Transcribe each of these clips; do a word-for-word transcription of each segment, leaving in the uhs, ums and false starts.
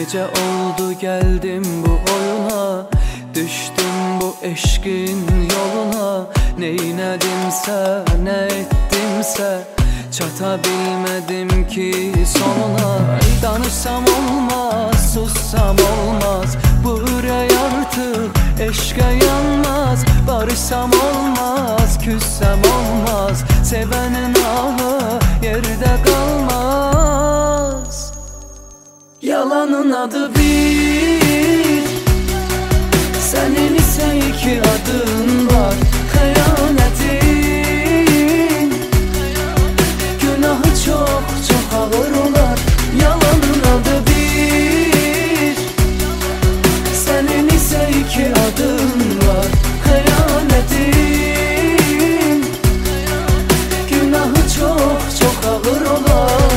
Gece oldu geldim bu oyuna, düştüm bu eşkin yoluna. Neynedimse ne ettimse çatabilmedim ki sonuna. Danışsam olmaz, sussam olmaz, bu yürek artık eşke yanmaz. Barışsam olmaz, küssem olmaz, sevenin ahı yerde kalmaz. Yalanın adı bir, senin ise iki adın var. Kıyametin günahı çok çok ağır olar. Yalanın adı bir, senin ise iki adın var. Kıyametin günahı çok çok ağır olar.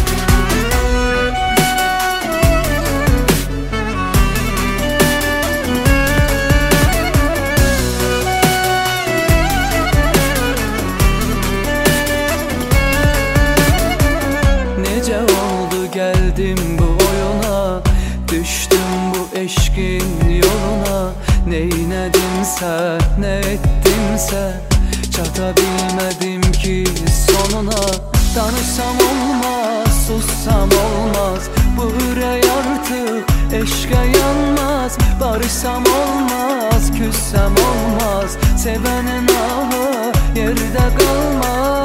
Nece oldu geldim bu oyuna, düştüm bu eşkin yoluna. Neynedimse ne ettimse çatabilmedim ki sonuna. Danışsam olmaz, sussam olmaz, bu yürek artık eşke yanmaz. Barışsam olmaz, küssem olmaz, sevenin ahı yerde kalmaz.